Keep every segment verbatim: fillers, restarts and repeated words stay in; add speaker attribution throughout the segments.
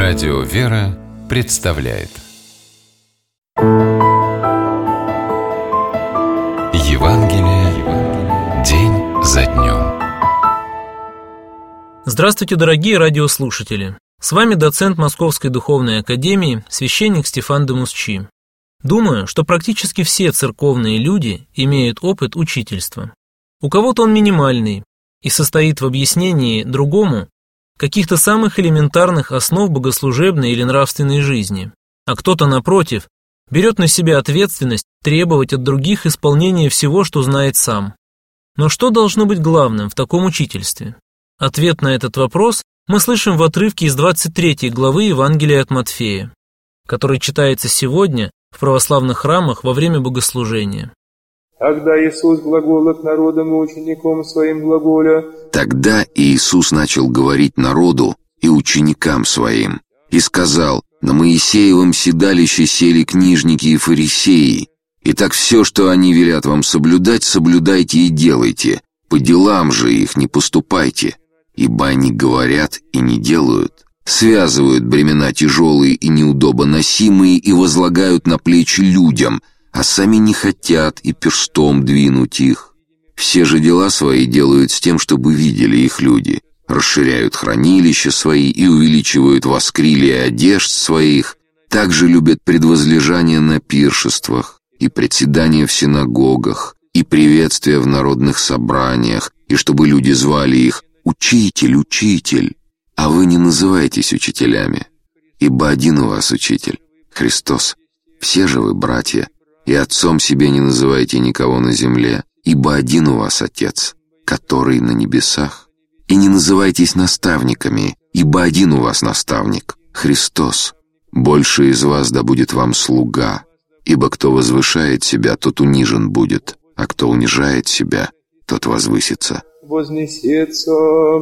Speaker 1: Радио «Вера» представляет Евангелие день за днем.
Speaker 2: Здравствуйте, дорогие радиослушатели! С вами доцент Московской Духовной Академии, священник Стефан де Мусчи. Думаю, что практически все церковные люди имеют опыт учительства. У кого-то он минимальный и состоит в объяснении другому каких-то самых элементарных основ богослужебной или нравственной жизни, а кто-то, напротив, берет на себя ответственность требовать от других исполнения всего, что знает сам. Но что должно быть главным в таком учительстве? Ответ на этот вопрос мы слышим в отрывке из двадцать третьей главы Евангелия от Матфея, который читается сегодня в православных храмах во время богослужения.
Speaker 3: Тогда Иисус глагола к народам и ученикам своим глаголя.
Speaker 4: Тогда Иисус начал говорить народу и ученикам своим, и сказал: «На Моисеевом седалище сели книжники и фарисеи. Итак, все, что они велят вам соблюдать, соблюдайте и делайте, по делам же их не поступайте, ибо они говорят и не делают, связывают бремена тяжелые и неудобоносимые и возлагают на плечи людям, а сами не хотят и перстом двинуть их. Все же дела свои делают с тем, чтобы видели их люди, расширяют хранилища свои и увеличивают воскрилия одежд своих, также любят предвозлежание на пиршествах и председания в синагогах и приветствия в народных собраниях, и чтобы люди звали их «Учитель, учитель». А вы не называйтесь учителями, ибо один у вас учитель, Христос. Все же вы братья, и отцом себе не называйте никого на земле, ибо один у вас Отец, который на небесах. И не называйтесь наставниками, ибо один у вас наставник, Христос. Больше из вас да будет вам слуга, ибо кто возвышает себя, тот унижен будет, а кто унижает себя, тот возвысится.
Speaker 3: Вознесется.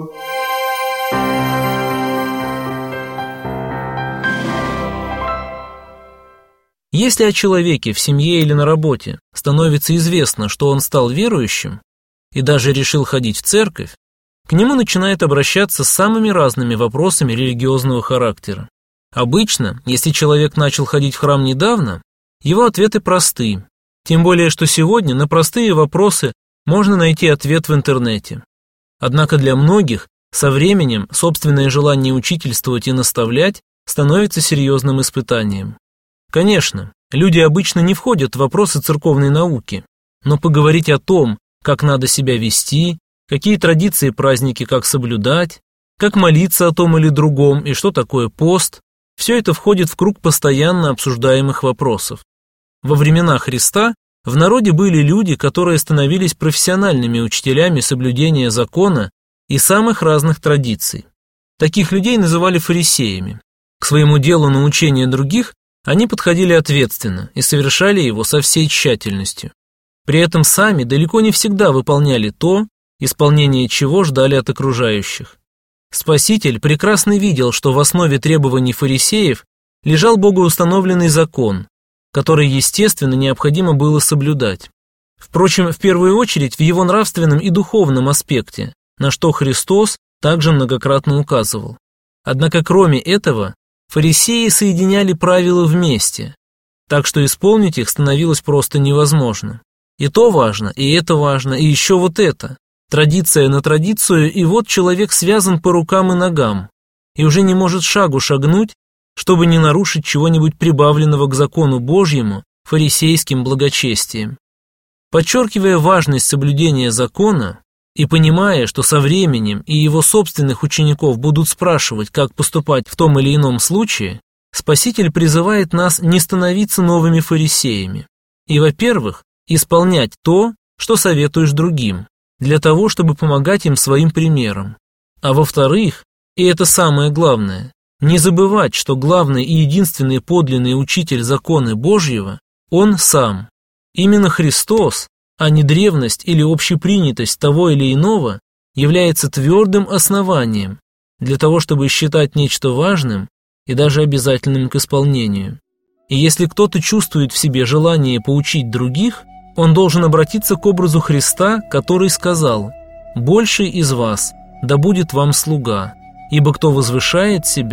Speaker 2: Если о человеке в семье или на работе становится известно, что он стал верующим и даже решил ходить в церковь, к нему начинают обращаться с самыми разными вопросами религиозного характера. Обычно, если человек начал ходить в храм недавно, его ответы просты, тем более что сегодня на простые вопросы можно найти ответ в интернете. Однако для многих со временем собственное желание учительствовать и наставлять становится серьезным испытанием. Конечно, люди обычно не входят в вопросы церковной науки, но поговорить о том, как надо себя вести, какие традиции и праздники как соблюдать, как молиться о том или другом и что такое пост, все это входит в круг постоянно обсуждаемых вопросов. Во времена Христа в народе были люди, которые становились профессиональными учителями соблюдения закона и самых разных традиций. Таких людей называли фарисеями. К своему делу научения других они подходили ответственно и совершали его со всей тщательностью. При этом сами далеко не всегда выполняли то, исполнение чего ждали от окружающих. Спаситель прекрасно видел, что в основе требований фарисеев лежал богоустановленный закон, который, естественно, необходимо было соблюдать. Впрочем, в первую очередь в его нравственном и духовном аспекте, на что Христос также многократно указывал. Однако, кроме этого, фарисеи соединяли правила вместе, так что исполнить их становилось просто невозможно. И то важно, и это важно, и еще вот это. Традиция на традицию, и вот человек связан по рукам и ногам, и уже не может шагу шагнуть, чтобы не нарушить чего-нибудь прибавленного к закону Божьему фарисейским благочестием. Подчеркивая важность соблюдения закона и понимая, что со временем и его собственных учеников будут спрашивать, как поступать в том или ином случае, Спаситель призывает нас не становиться новыми фарисеями и, во-первых, исполнять то, что советуешь другим, для того, чтобы помогать им своим примером, а во-вторых, и это самое главное, не забывать, что главный и единственный подлинный учитель закона Божьего – Он сам. Именно Христос, а не древность или общепринятость того или иного, является твердым основанием для того, чтобы считать нечто важным и даже обязательным к исполнению. И если кто-то чувствует в себе желание поучить других, он должен обратиться к образу Христа, который сказал: «Больший из вас да будет вам слуга, ибо кто возвышает себя,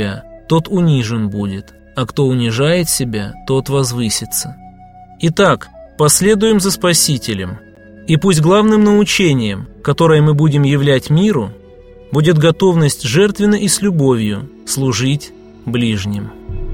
Speaker 2: тот унижен будет, а кто унижает себя, тот возвысится. Итак, последуем за Спасителем, и пусть главным научением, которое мы будем являть миру, будет готовность жертвенно и с любовью служить ближним.